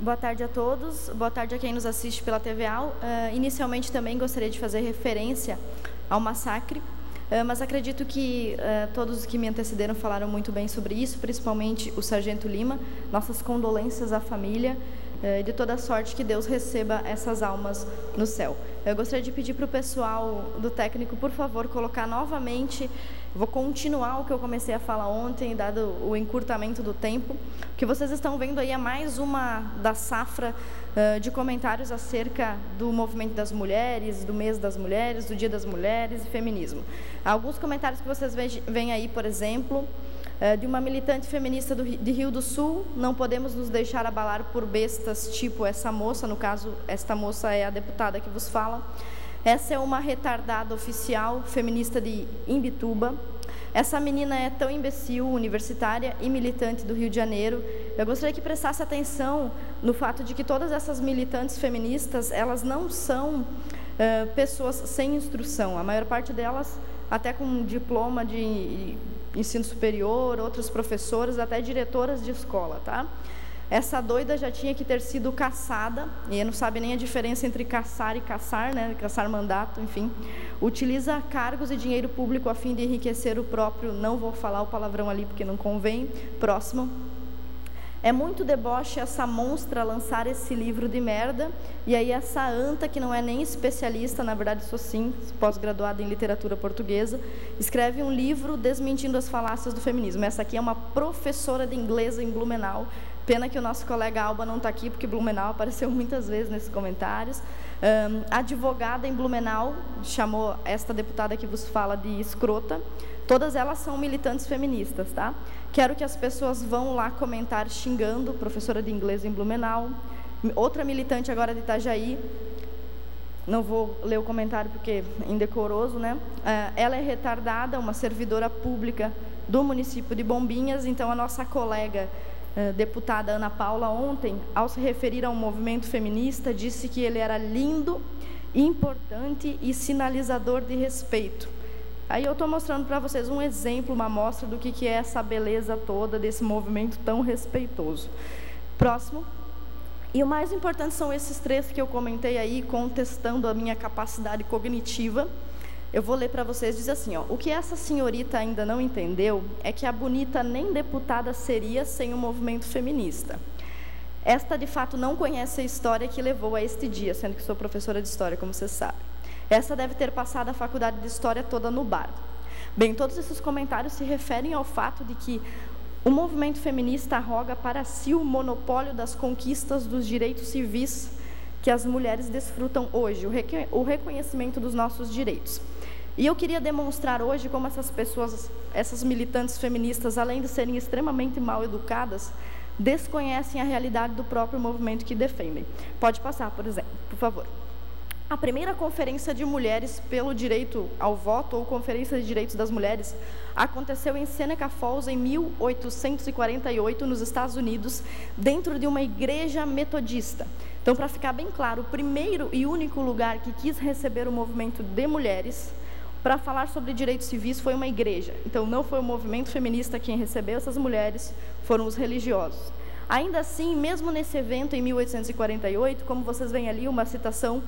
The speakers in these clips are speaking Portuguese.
Boa tarde a todos, boa tarde a quem nos assiste pela TVA. Inicialmente também gostaria de fazer referência ao massacre, mas acredito que todos os que me antecederam falaram muito bem sobre isso, principalmente o Sargento Lima. Nossas condolências à família e de toda sorte que Deus receba essas almas no céu. Eu gostaria de pedir para o pessoal do técnico, por favor, colocar novamente, vou continuar o que eu comecei a falar ontem, dado o encurtamento do tempo. O que vocês estão vendo aí é mais uma da safra de comentários acerca do movimento das mulheres, do mês das mulheres, do dia das mulheres e feminismo. Alguns comentários que vocês veem aí, por exemplo, de uma militante feminista de Rio do Sul: não podemos nos deixar abalar por bestas tipo essa moça, no caso, esta moça é a deputada que vos fala. Essa é uma retardada oficial feminista de Imbituba. Essa menina é tão imbecil, universitária e militante do Rio de Janeiro. Eu gostaria que prestasse atenção no fato de que todas essas militantes feministas, elas não são pessoas sem instrução. A maior parte delas, até com diploma de ensino superior, outros professores, até diretoras de escola, tá? Essa doida já tinha que ter sido caçada, e não sabe nem a diferença entre caçar e caçar, né? Caçar mandato, enfim. Utiliza cargos e dinheiro público a fim de enriquecer o próprio, não vou falar o palavrão ali porque não convém. Próximo. É muito deboche essa monstra lançar esse livro de merda, e aí essa anta, que não é nem especialista, na verdade sou sim, pós-graduada em literatura portuguesa, escreve um livro desmentindo as falácias do feminismo. Essa aqui é uma professora de inglês em Blumenau. Pena que o nosso colega Alba não está aqui, porque Blumenau apareceu muitas vezes nesses comentários. Advogada em Blumenau, chamou esta deputada que vos fala de escrota. Todas elas são militantes feministas, tá? Quero que as pessoas vão lá comentar xingando, professora de inglês em Blumenau. Outra militante agora de Itajaí, não vou ler o comentário porque é indecoroso, né? Ela é retardada, uma servidora pública do município de Bombinhas. Então, a nossa colega deputada Ana Paula, ontem, ao se referir ao movimento feminista, disse que ele era lindo, importante e sinalizador de respeito. Aí eu estou mostrando para vocês um exemplo, uma amostra do que é essa beleza toda desse movimento tão respeitoso. Próximo. E o mais importante são esses três que eu comentei aí, contestando a minha capacidade cognitiva. Eu vou ler para vocês, diz assim, ó: o que essa senhorita ainda não entendeu é que a bonita nem deputada seria sem o movimento feminista. Esta, de fato, não conhece a história que levou a este dia, sendo que sou professora de história, como vocês sabem. Essa deve ter passado a faculdade de história toda no bar. Bem, todos esses comentários se referem ao fato de que o movimento feminista arroga para si o monopólio das conquistas dos direitos civis que as mulheres desfrutam hoje, o reconhecimento dos nossos direitos. E eu queria demonstrar hoje como essas pessoas, essas militantes feministas, além de serem extremamente mal educadas, desconhecem a realidade do próprio movimento que defendem. Pode passar, por exemplo, por favor. A primeira conferência de mulheres pelo direito ao voto, ou Conferência de Direitos das Mulheres, aconteceu em Seneca Falls, em 1848, nos Estados Unidos, dentro de uma igreja metodista. Então, para ficar bem claro, o primeiro e único lugar que quis receber o movimento de mulheres para falar sobre direitos civis foi uma igreja. Então, não foi o movimento feminista quem recebeu essas mulheres, foram os religiosos. Ainda assim, mesmo nesse evento, em 1848, como vocês veem ali, uma citação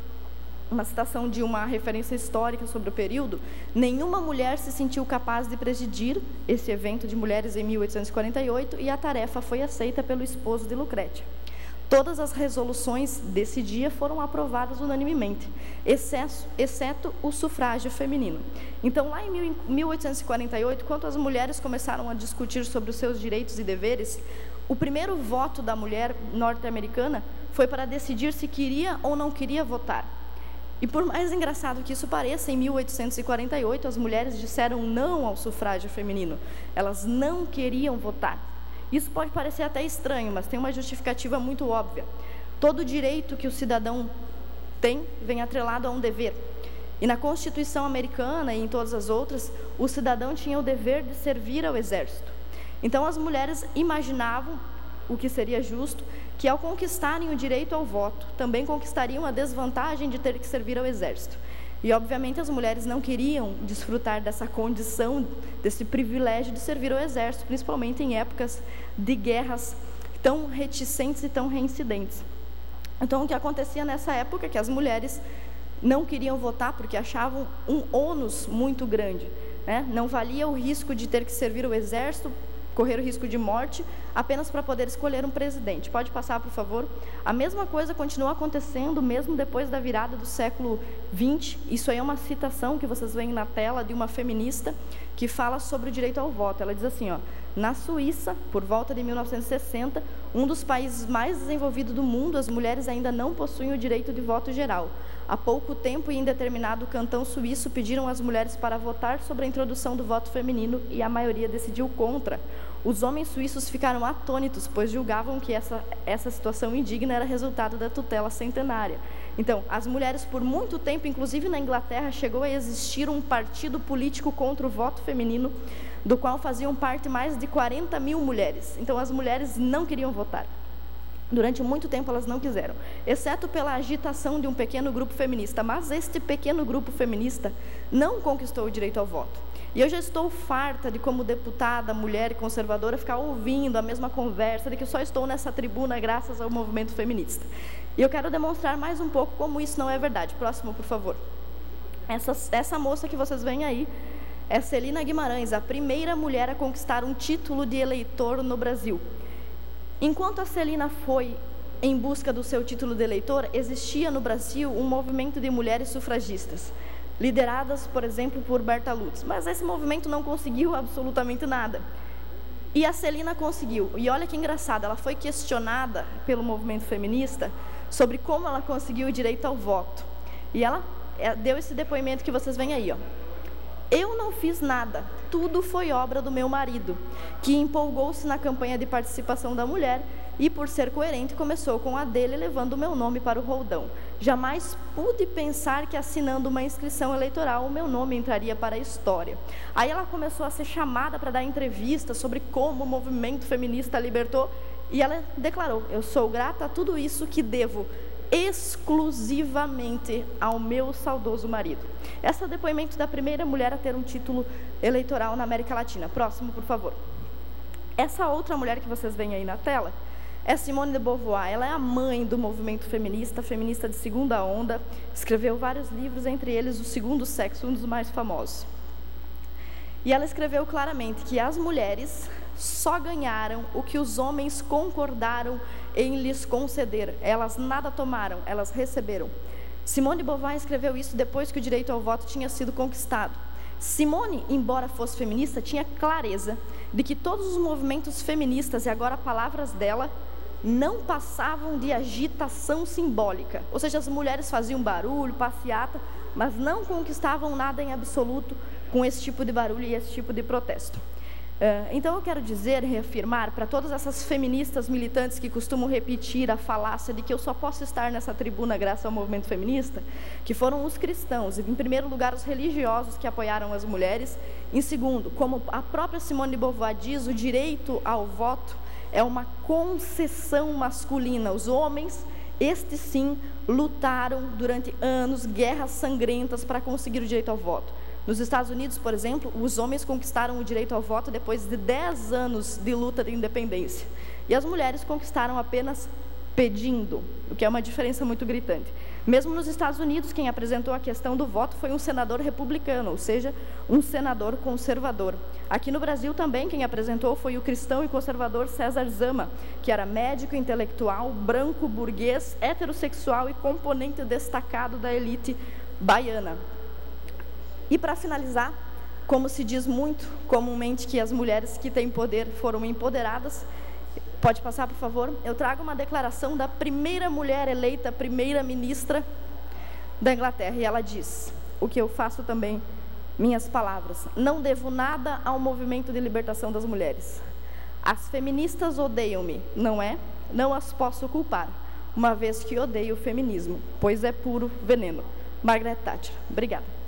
de uma referência histórica sobre o período, nenhuma mulher se sentiu capaz de presidir esse evento de mulheres em 1848, e a tarefa foi aceita pelo esposo de Lucrétia. Todas as resoluções desse dia foram aprovadas unanimemente, exceto o sufrágio feminino. Então, lá em 1848, quando as mulheres começaram a discutir sobre os seus direitos e deveres, o primeiro voto da mulher norte-americana foi para decidir se queria ou não queria votar. E por mais engraçado que isso pareça, em 1848, as mulheres disseram não ao sufrágio feminino. Elas não queriam votar. Isso pode parecer até estranho, mas tem uma justificativa muito óbvia. Todo direito que o cidadão tem vem atrelado a um dever. E na Constituição americana e em todas as outras, o cidadão tinha o dever de servir ao exército. Então, as mulheres imaginavam, o que seria justo, que ao conquistarem o direito ao voto, também conquistariam a desvantagem de ter que servir ao exército. E, obviamente, as mulheres não queriam desfrutar dessa condição, desse privilégio de servir ao exército, principalmente em épocas de guerras tão reticentes e tão reincidentes. Então, o que acontecia nessa época é que as mulheres não queriam votar porque achavam um ônus muito grande, né? Não valia o risco de ter que servir o exército, correr o risco de morte, apenas para poder escolher um presidente. Pode passar, por favor? A mesma coisa continua acontecendo mesmo depois da virada do século XX. Isso aí é uma citação que vocês veem na tela de uma feminista que fala sobre o direito ao voto. Ela diz assim, ó: na Suíça, por volta de 1960, um dos países mais desenvolvidos do mundo, as mulheres ainda não possuem o direito de voto geral. Há pouco tempo, em determinado cantão suíço, pediram às mulheres para votar sobre a introdução do voto feminino e a maioria decidiu contra. Os homens suíços ficaram atônitos, pois julgavam que essa situação indigna era resultado da tutela centenária. Então, as mulheres, por muito tempo, inclusive na Inglaterra, chegou a existir um partido político contra o voto feminino, do qual faziam parte mais de 40 mil mulheres. Então, as mulheres não queriam votar. Durante muito tempo elas não quiseram, exceto pela agitação de um pequeno grupo feminista. Mas este pequeno grupo feminista não conquistou o direito ao voto. E eu já estou farta de, como deputada, mulher e conservadora, ficar ouvindo a mesma conversa de que só estou nessa tribuna graças ao movimento feminista. E eu quero demonstrar mais um pouco como isso não é verdade. Próximo, por favor. Essa moça que vocês veem aí é Celina Guimarães, a primeira mulher a conquistar um título de eleitor no Brasil. Enquanto a Celina foi em busca do seu título de eleitor, existia no Brasil um movimento de mulheres sufragistas, lideradas, por exemplo, por Berta Lutz. Mas esse movimento não conseguiu absolutamente nada. E a Celina conseguiu. E olha que engraçado, ela foi questionada pelo movimento feminista sobre como ela conseguiu o direito ao voto. E ela deu esse depoimento que vocês veem aí, ó. Eu não fiz nada, tudo foi obra do meu marido, que empolgou-se na campanha de participação da mulher e, por ser coerente, começou com a dele, levando o meu nome para o roldão. Jamais pude pensar que, assinando uma inscrição eleitoral, o meu nome entraria para a história. Aí ela começou a ser chamada para dar entrevista sobre como o movimento feminista a libertou, e ela declarou: eu sou grata a tudo isso que devo exclusivamente ao meu saudoso marido. Esse é o depoimento da primeira mulher a ter um título eleitoral na América Latina. Próximo, por favor. Essa outra mulher que vocês veem aí na tela é Simone de Beauvoir. Ela é a mãe do movimento feminista, feminista de segunda onda, escreveu vários livros, entre eles O Segundo Sexo, um dos mais famosos. E ela escreveu claramente que as mulheres só ganharam o que os homens concordaram em lhes conceder. Elas nada tomaram, elas receberam. Simone de Beauvoir escreveu isso depois que o direito ao voto tinha sido conquistado. Simone, embora fosse feminista, tinha clareza de que todos os movimentos feministas, e agora palavras dela, não passavam de agitação simbólica. Ou seja, as mulheres faziam barulho, passeata, mas não conquistavam nada em absoluto com esse tipo de barulho e esse tipo de protesto. Então eu quero dizer, reafirmar para todas essas feministas militantes que costumam repetir a falácia de que eu só posso estar nessa tribuna graças ao movimento feminista, que foram os cristãos, em primeiro lugar os religiosos que apoiaram as mulheres, em segundo, como a própria Simone de Beauvoir diz, o direito ao voto é uma concessão masculina. Os homens, estes sim, lutaram durante anos, guerras sangrentas para conseguir o direito ao voto. Nos Estados Unidos, por exemplo, os homens conquistaram o direito ao voto depois de 10 anos de luta de independência. E as mulheres conquistaram apenas pedindo, o que é uma diferença muito gritante. Mesmo nos Estados Unidos, quem apresentou a questão do voto foi um senador republicano, ou seja, um senador conservador. Aqui no Brasil também quem apresentou foi o cristão e conservador César Zama, que era médico, intelectual, branco, burguês, heterossexual e componente destacado da elite baiana. E para finalizar, como se diz muito comumente que as mulheres que têm poder foram empoderadas, pode passar, por favor, eu trago uma declaração da primeira mulher eleita primeira-ministra da Inglaterra, e ela diz, o que eu faço também, minhas palavras: não devo nada ao movimento de libertação das mulheres. As feministas odeiam-me, não é? Não as posso culpar, uma vez que odeio o feminismo, pois é puro veneno. Margaret Thatcher. Obrigada.